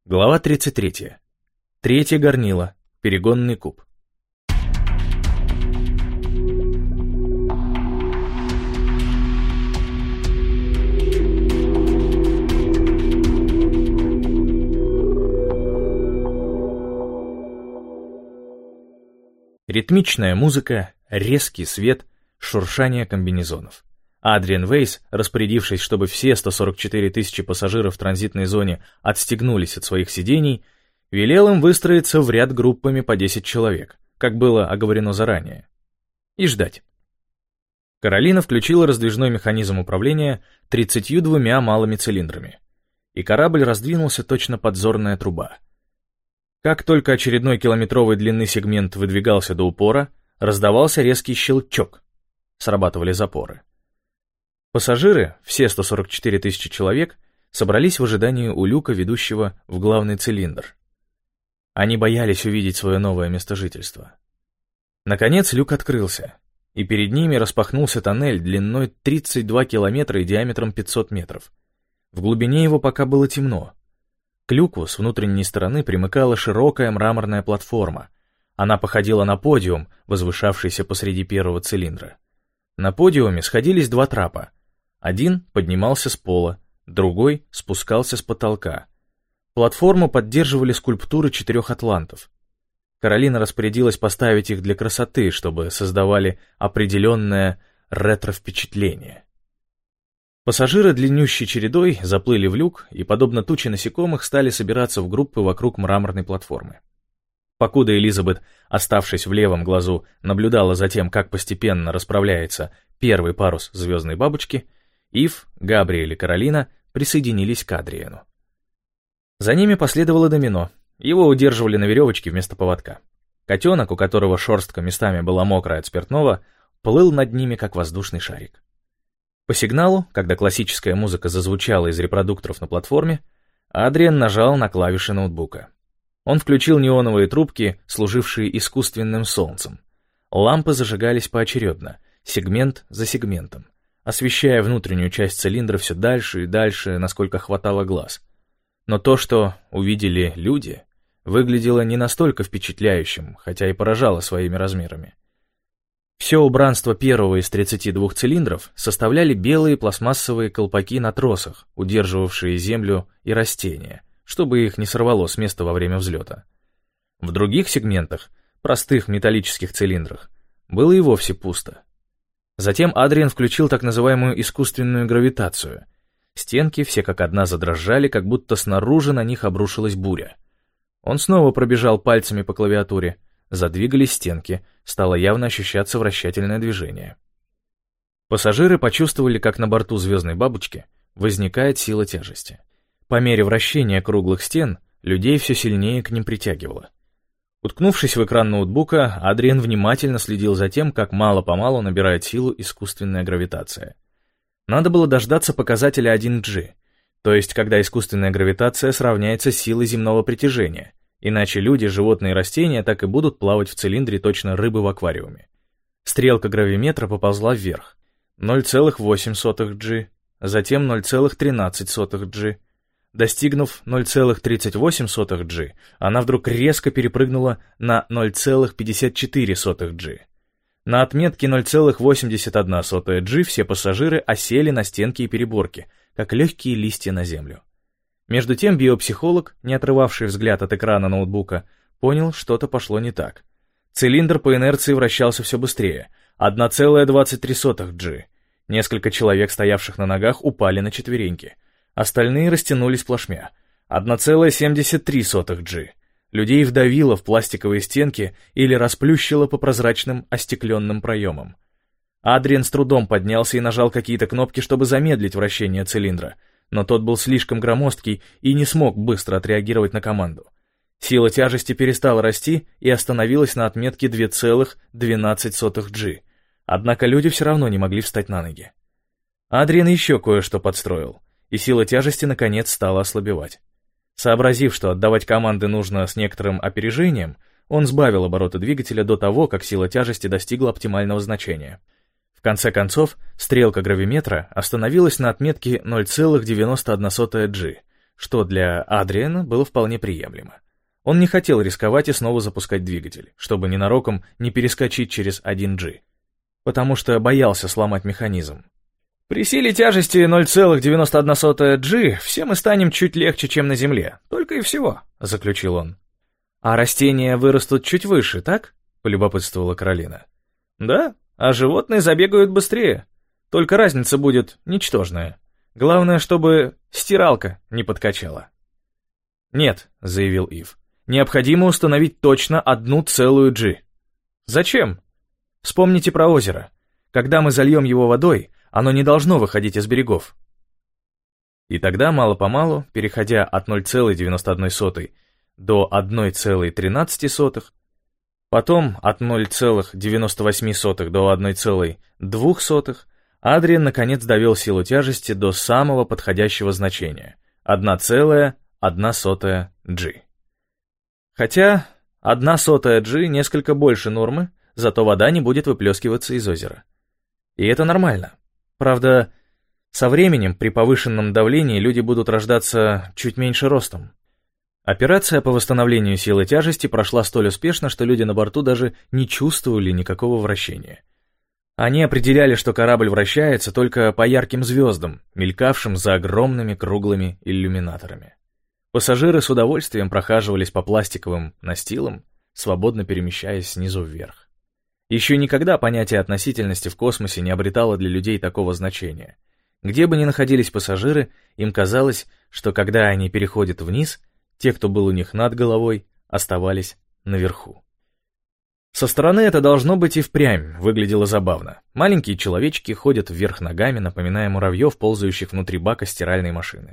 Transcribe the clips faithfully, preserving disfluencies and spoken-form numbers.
Глава тридцать третья. Третье горнило. Перегонный куб. Ритмичная музыка, резкий свет, шуршание комбинезонов. Адриан Вейс, распорядившись, чтобы все сто сорок четыре тысячи пассажиров в транзитной зоне отстегнулись от своих сидений, велел им выстроиться в ряд группами по десять человек, как было оговорено заранее, и ждать. Каролина включила раздвижной механизм управления тридцатью двумя малыми цилиндрами, и корабль раздвинулся точно подзорная труба. Как только очередной километровой длины сегмент выдвигался до упора, раздавался резкий щелчок. Срабатывали запоры. Пассажиры, все сто сорок четыре тысячи человек, собрались в ожидании у люка, ведущего в главный цилиндр. Они боялись увидеть свое новое место жительства. Наконец люк открылся, и перед ними распахнулся тоннель длиной тридцать два километра и диаметром пятьсот метров. В глубине его пока было темно. К люку с внутренней стороны примыкала широкая мраморная платформа. Она походила на подиум, возвышавшийся посреди первого цилиндра. На подиуме сходились два трапа. Один поднимался с пола, другой спускался с потолка. Платформу поддерживали скульптуры четырех атлантов. Каролина распорядилась поставить их для красоты, чтобы создавали определенное ретро-впечатление. Пассажиры длиннющей чередой заплыли в люк и, подобно туче насекомых, стали собираться в группы вокруг мраморной платформы. Покуда Элизабет, оставшись в левом глазу, наблюдала за тем, как постепенно расправляется первый парус звездной бабочки, Ив, Габриэль и Каролина присоединились к Адриану. За ними последовало домино, его удерживали на веревочке вместо поводка. Котенок, у которого шерстка местами была мокрая от спиртного, плыл над ними, как воздушный шарик. По сигналу, когда классическая музыка зазвучала из репродукторов на платформе, Адриан нажал на клавиши ноутбука. Он включил неоновые трубки, служившие искусственным солнцем. Лампы зажигались поочередно, сегмент за сегментом, освещая внутреннюю часть цилиндра все дальше и дальше, насколько хватало глаз. Но то, что увидели люди, выглядело не настолько впечатляющим, хотя и поражало своими размерами. Все убранство первого из тридцати двух цилиндров составляли белые пластмассовые колпаки на тросах, удерживавшие землю и растения, чтобы их не сорвало с места во время взлета. В других сегментах, простых металлических цилиндрах, было и вовсе пусто. Затем Адриан включил так называемую искусственную гравитацию. Стенки все как одна задрожали, как будто снаружи на них обрушилась буря. Он снова пробежал пальцами по клавиатуре. Задвигались стенки, стало явно ощущаться вращательное движение. Пассажиры почувствовали, как на борту звездной бабочки возникает сила тяжести. По мере вращения круглых стен людей все сильнее к ним притягивало. Уткнувшись в экран ноутбука, Адриан внимательно следил за тем, как мало-помалу набирает силу искусственная гравитация. Надо было дождаться показателя один джи, то есть когда искусственная гравитация сравняется с силой земного притяжения, иначе люди, животные и растения так и будут плавать в цилиндре точно рыбы в аквариуме. Стрелка гравиметра поползла вверх. ноль целых восемь сотых джи, затем ноль целых тринадцать сотых джи. Достигнув ноль целых тридцать восемь сотых джи, она вдруг резко перепрыгнула на ноль целых пятьдесят четыре сотых джи. На отметке ноль целых восемьдесят одна сотая джи все пассажиры осели на стенки и переборки, как легкие листья на землю. Между тем биопсихолог, не отрывавший взгляд от экрана ноутбука, понял, что-то пошло не так. Цилиндр по инерции вращался все быстрее, одна целая двадцать три сотых джи. Несколько человек, стоявших на ногах, упали на четвереньки. Остальные растянулись плашмя. одна целая семьдесят три сотых джи. Людей вдавило в пластиковые стенки или расплющило по прозрачным остекленным проемам. Адриан с трудом поднялся и нажал какие-то кнопки, чтобы замедлить вращение цилиндра, но тот был слишком громоздкий и не смог быстро отреагировать на команду. Сила тяжести перестала расти и остановилась на отметке две целых двенадцать сотых джи, однако люди все равно не могли встать на ноги. Адриан еще кое-что подстроил, и сила тяжести наконец стала ослабевать. Сообразив, что отдавать команды нужно с некоторым опережением, он сбавил обороты двигателя до того, как сила тяжести достигла оптимального значения. В конце концов, стрелка гравиметра остановилась на отметке ноль целых девяносто одна сотая джи, что для Адриана было вполне приемлемо. Он не хотел рисковать и снова запускать двигатель, чтобы ненароком не перескочить через один джи, потому что боялся сломать механизм. При силе тяжести ноль целых девяносто одна сотая джи все мы станем чуть легче, чем на Земле, только и всего, заключил он. А растения вырастут чуть выше, так? Полюбопытствовала Каролина. Да, а животные забегают быстрее, только разница будет ничтожная. Главное, чтобы стиралка не подкачала. Нет, заявил Ив. Необходимо установить точно одну целую джи. Зачем? Вспомните про озеро. Когда мы зальем его водой, оно не должно выходить из берегов. И тогда, мало-помалу, переходя от ноль целых девяносто одной сотой до одна целая тринадцать сотых, потом от ноль целых девяносто восемь сотых до одна целая две сотых, Адриан наконец довел силу тяжести до самого подходящего значения — одна целая одна сотая джи. Хотя одна сотая джи несколько больше нормы, зато вода не будет выплескиваться из озера. И это нормально. Правда, со временем при повышенном давлении люди будут рождаться чуть меньше ростом. Операция по восстановлению силы тяжести прошла столь успешно, что люди на борту даже не чувствовали никакого вращения. Они определяли, что корабль вращается только по ярким звездам, мелькавшим за огромными круглыми иллюминаторами. Пассажиры с удовольствием прохаживались по пластиковым настилам, свободно перемещаясь снизу вверх. Еще никогда понятие относительности в космосе не обретало для людей такого значения. Где бы ни находились пассажиры, им казалось, что когда они переходят вниз, те, кто был у них над головой, оставались наверху. Со стороны это должно быть и впрямь выглядело забавно. Маленькие человечки ходят вверх ногами, напоминая муравьев, ползающих внутри бака стиральной машины.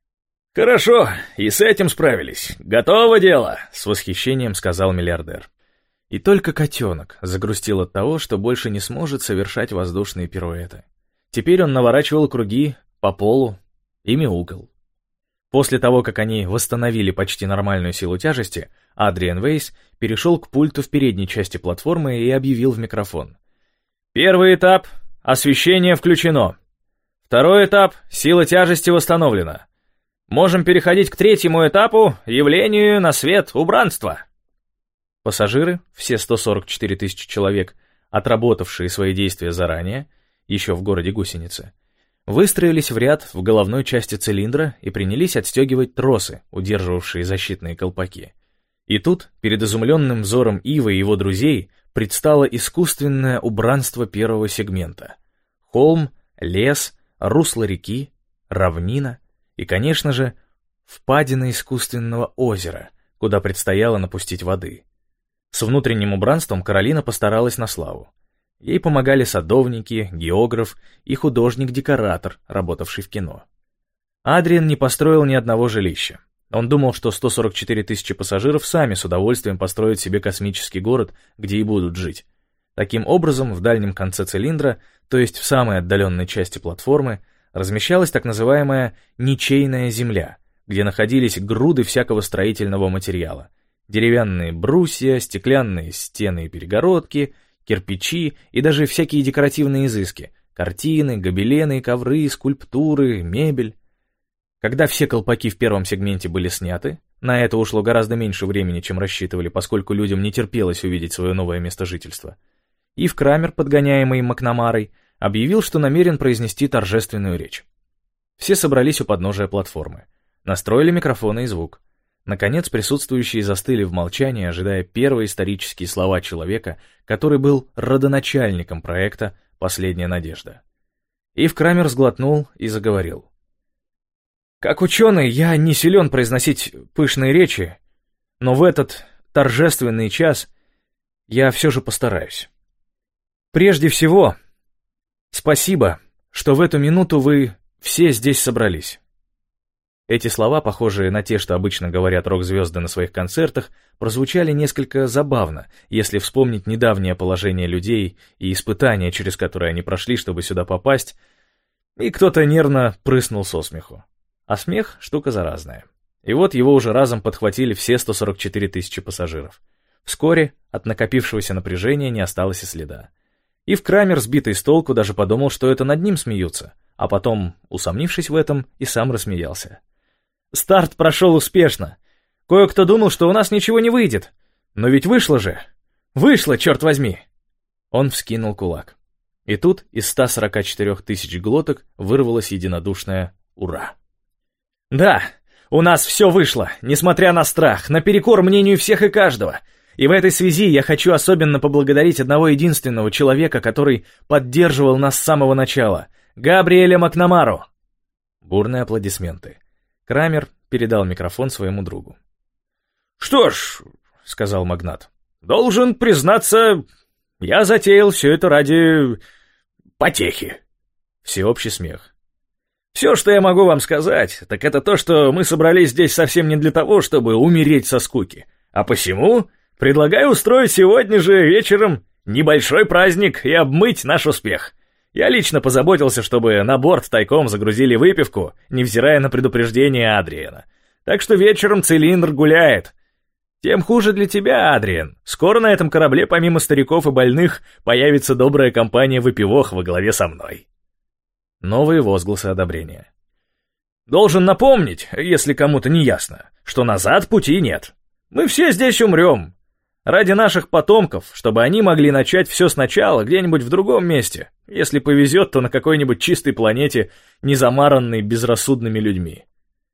«Хорошо, и с этим справились. Готово дело», — с восхищением сказал миллиардер. И только котенок загрустил от того, что больше не сможет совершать воздушные пируэты. Теперь он наворачивал круги по полу и мяукал. После того, как они восстановили почти нормальную силу тяжести, Адриан Вейс перешел к пульту в передней части платформы и объявил в микрофон. «Первый этап — освещение включено. Второй этап — сила тяжести восстановлена. Можем переходить к третьему этапу — явлению на свет убранства». Пассажиры, все сто сорок четыре тысячи человек, отработавшие свои действия заранее, еще в городе Гусеницы, выстроились в ряд в головной части цилиндра и принялись отстегивать тросы, удерживавшие защитные колпаки. И тут, перед изумленным взором Ива и его друзей, предстало искусственное убранство первого сегмента. Холм, лес, русло реки, равнина и, конечно же, впадина искусственного озера, куда предстояло напустить воды. С внутренним убранством Каролина постаралась на славу. Ей помогали садовники, географ и художник-декоратор, работавший в кино. Адриан не построил ни одного жилища. Он думал, что сто сорок четыре тысячи пассажиров сами с удовольствием построят себе космический город, где и будут жить. Таким образом, в дальнем конце цилиндра, то есть в самой отдаленной части платформы, размещалась так называемая «ничейная земля», где находились груды всякого строительного материала. Деревянные брусья, стеклянные стены и перегородки, кирпичи и даже всякие декоративные изыски, картины, гобелены, ковры, скульптуры, мебель. Когда все колпаки в первом сегменте были сняты, на это ушло гораздо меньше времени, чем рассчитывали, поскольку людям не терпелось увидеть свое новое место жительства, Ив Крамер, подгоняемый Макнамарой, объявил, что намерен произнести торжественную речь. Все собрались у подножия платформы, настроили микрофоны и звук. Наконец присутствующие застыли в молчании, ожидая первые исторические слова человека, который был родоначальником проекта «Последняя надежда». Ив Крамер сглотнул и заговорил. «Как ученый я не силен произносить пышные речи, но в этот торжественный час я все же постараюсь. Прежде всего, спасибо, что в эту минуту вы все здесь собрались». Эти слова, похожие на те, что обычно говорят рок-звезды на своих концертах, прозвучали несколько забавно, если вспомнить недавнее положение людей и испытания, через которые они прошли, чтобы сюда попасть, и кто-то нервно прыснул со смеху. А смех — штука заразная. И вот его уже разом подхватили все сто сорок четыре тысячи пассажиров. Вскоре от накопившегося напряжения не осталось и следа. Ив Крамер, сбитый с толку, даже подумал, что это над ним смеются, а потом, усомнившись в этом, и сам рассмеялся. Старт прошел успешно. Кое-кто думал, что у нас ничего не выйдет. Но ведь вышло же. Вышло, черт возьми!» Он вскинул кулак. И тут из ста сорока четырёх тысяч глоток вырвалось единодушное «Ура!». «Да, у нас все вышло, несмотря на страх, наперекор мнению всех и каждого. И в этой связи я хочу особенно поблагодарить одного единственного человека, который поддерживал нас с самого начала — Габриэля Макнамару». Бурные аплодисменты. Крамер передал микрофон своему другу. «Что ж», — сказал магнат, — «должен признаться, я затеял все это ради потехи». Всеобщий смех. «Все, что я могу вам сказать, так это то, что мы собрались здесь совсем не для того, чтобы умереть со скуки, а посему предлагаю устроить сегодня же вечером небольшой праздник и обмыть наш успех. Я лично позаботился, чтобы на борт тайком загрузили выпивку, невзирая на предупреждение Адриена. Так что вечером цилиндр гуляет. Тем хуже для тебя, Адриен. Скоро на этом корабле, помимо стариков и больных, появится добрая компания выпивох во главе со мной». Новые возгласы одобрения. «Должен напомнить, если кому-то не ясно, что назад пути нет. Мы все здесь умрем. Ради наших потомков, чтобы они могли начать все сначала где-нибудь в другом месте. Если повезет, то на какой-нибудь чистой планете, не замаранной безрассудными людьми».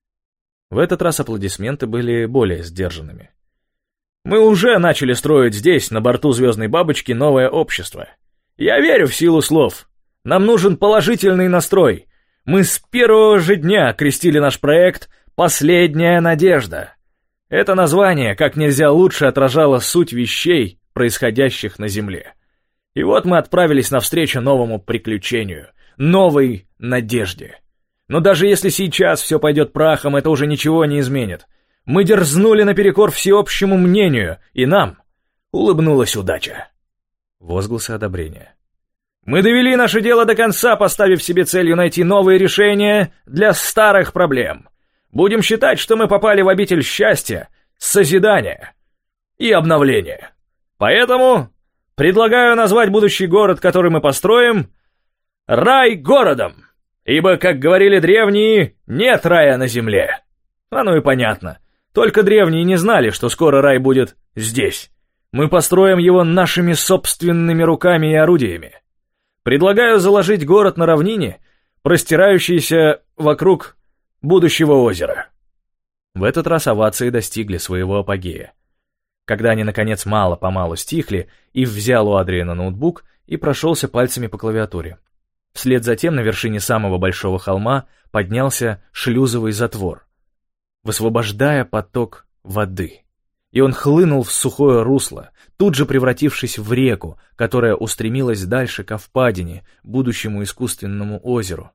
В этот раз аплодисменты были более сдержанными. «Мы уже начали строить здесь, на борту Звездной Бабочки, новое общество. Я верю в силу слов. Нам нужен положительный настрой. Мы с первого же дня крестили наш проект «Последняя надежда». Это название как нельзя лучше отражало суть вещей, происходящих на Земле. И вот мы отправились навстречу новому приключению, новой надежде. Но даже если сейчас все пойдет прахом, это уже ничего не изменит. Мы дерзнули наперекор всеобщему мнению, и нам улыбнулась удача». Возгласы одобрения. «Мы довели наше дело до конца, поставив себе целью найти новые решения для старых проблем. Будем считать, что мы попали в обитель счастья, созидания и обновления. Поэтому предлагаю назвать будущий город, который мы построим, рай-городом, ибо, как говорили древние, нет рая на земле». Оно и понятно. Только древние не знали, что скоро рай будет здесь. Мы построим его нашими собственными руками и орудиями. Предлагаю заложить город на равнине, простирающийся вокруг будущего озера». В этот раз овации достигли своего апогея. Когда они, наконец, мало-помалу стихли, Ив взял у Адриена ноутбук и прошелся пальцами по клавиатуре. Вслед за тем на вершине самого большого холма поднялся шлюзовый затвор, высвобождая поток воды. И он хлынул в сухое русло, тут же превратившись в реку, которая устремилась дальше ко впадине, будущему искусственному озеру.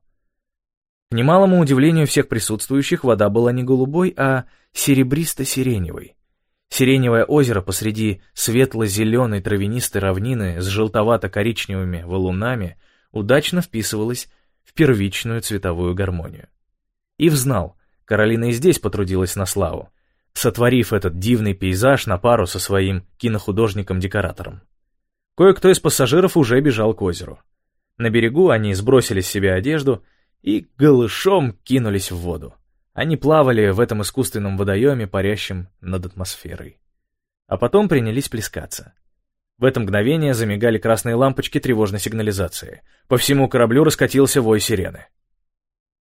К немалому удивлению всех присутствующих, вода была не голубой, а серебристо-сиреневой. Сиреневое озеро посреди светло-зеленой травянистой равнины с желтовато-коричневыми валунами удачно вписывалось в первичную цветовую гармонию. Ив знал, Каролина и здесь потрудилась на славу, сотворив этот дивный пейзаж на пару со своим кинохудожником-декоратором. Кое-кто из пассажиров уже бежал к озеру. На берегу они сбросили с себя одежду и голышом кинулись в воду. Они плавали в этом искусственном водоеме, парящем над атмосферой. А потом принялись плескаться. В это мгновение замигали красные лампочки тревожной сигнализации. По всему кораблю раскатился вой сирены.